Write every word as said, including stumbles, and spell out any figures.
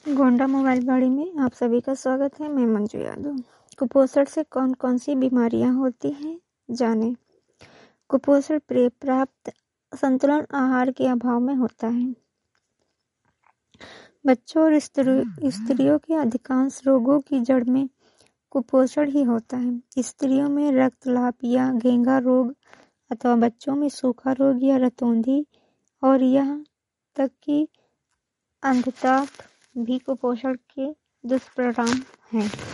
Gonda mobile बाड़ी में आप सभी का स्वागत है। मैं मंजू यादव। कुपोषण से कौन कौन सी बीमारियां होती हैं, जानें। कुपोषण प्राप्त संतुलन आहार के अभाव में होता है। बच्चों और स्त्रियों के अधिकांश रोगों की जड़ में कुपोषण ही होता है। स्त्रियों में रक्तलाप या घेंघा रोग अथवा बच्चों में सूखा रोग या रतौंधी और यहाँ तक कि अंधत्व भी कुपोषण के दुष्परिणाम हैं।